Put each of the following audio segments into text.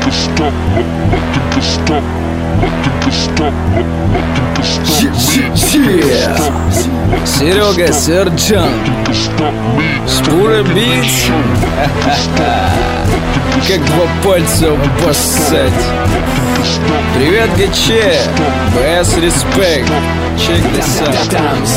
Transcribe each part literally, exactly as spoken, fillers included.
Серега Серджан, Шпура бить, как два пальца обоссать. Привет, ГЧ, БС респект, check this out.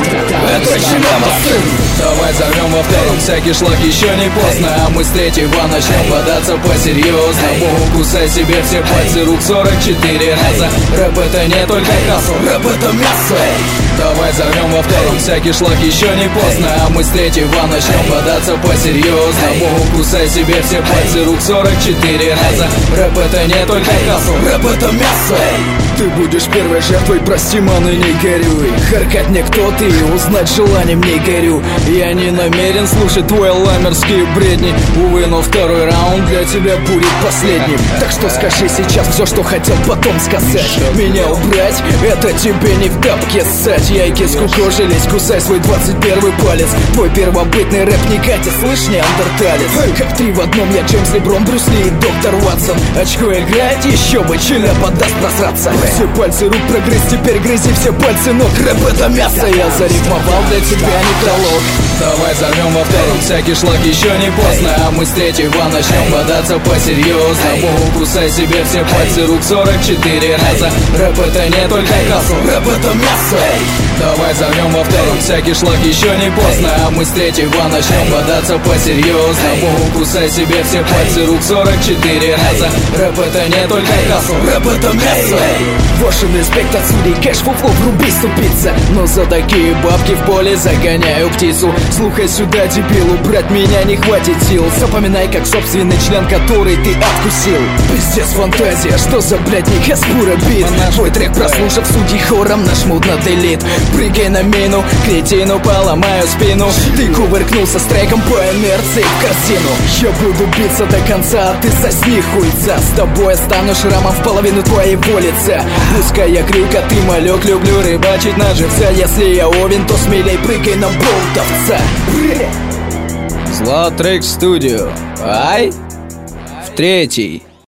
Это Челяба, сын. Давай зовем во втором всякий шлак, еще не поздно. А мы с третьего начнем бодаться по-серьезному. Кусай себе все пальцы рук сорок четыре раза. Рэп это не только хасл, рэп это мясо. Давай зовем во втором всякий шлак, еще не поздно. А мы с третьего начнем бодаться по-серьезному. Кусай себе все пальцы рук сорок четыре раза. Рэп это не только хасл, рэп это мясо. Ты будешь первой жертвой, прости, маны, не горюй. Харкать мне кто ты, узнать желанием не горю. Я не намерен слушать твои ламерские бредни. Увы, но второй раунд для тебя будет последним. Так что скажи сейчас все, что хотел потом сказать. Меня убрать, это тебе не в тапке ссать. Яйки скукожились, кусай свой двадцать первый палец. Твой первобытный рэп не катит, слышь, неандерталец. Как три в одном, я Джеймс Леброн, Брюс Ли и доктор Ватсон. Очко играть, еще бы, Челяба даст просраться. Все пальцы рук прогрызь, теперь грызи все пальцы ног. Рэп это мясо, я зарифмовал для тебя некролог. Давай зовем во втором всякий шлак, еще не поздно. А мы с третьего начнем бодаться по-серьезному. Кусай себе все пальцы рук сорок четыре раза. Рэп это не только хасл, рэп это мясо. Давай зовем во втором всякий шлак, еще не поздно. А мы с третьего начнем бодаться по-серьезному. Кусай себе все пальцы рук сорок четыре раза. Рэп это не только хасл, рэп это мясо. Вашим респект от судей, кэш, фуфло, вруби, ступица. Но за такие бабки в поле загоняю птицу. Слухай сюда, дебил, убрать меня не хватит сил. Запоминай, как собственный член, который ты откусил. Пиздец, фантазия, что за блядник, я Шпура бит. Твой трек прослушав, судьи хором нажмут на делит. Прыгай на мину, кретину, поломаю спину. Ты кувыркнулся с треком по инерции в корзину. Я буду биться до конца, а ты сосни хуйца. С тобой стану шрамом в половину твоего лица. Пускай я крюк, а ты малек, люблю рыбачить на живца. Если я овен, то смелей прыгай на болтовца. Злотрек Студио. Ай, в третий.